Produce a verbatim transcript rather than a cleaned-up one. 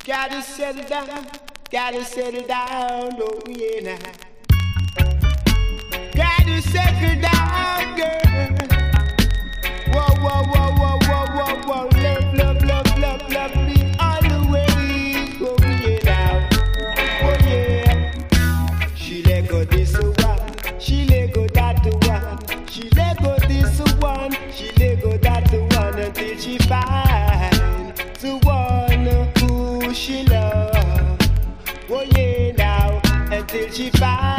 Gotta settle down, gotta settle down, oh yeah now. Gotta settle down, girl. Whoa, whoa, whoa, whoa, whoa, whoa, whoa. Love, love, love, love, love me all the way. Oh yeah now, oh yeah. She let go this one, she let go that one. She let go this one, she let go that one until she find the one who she love. Oh yeah now, until she find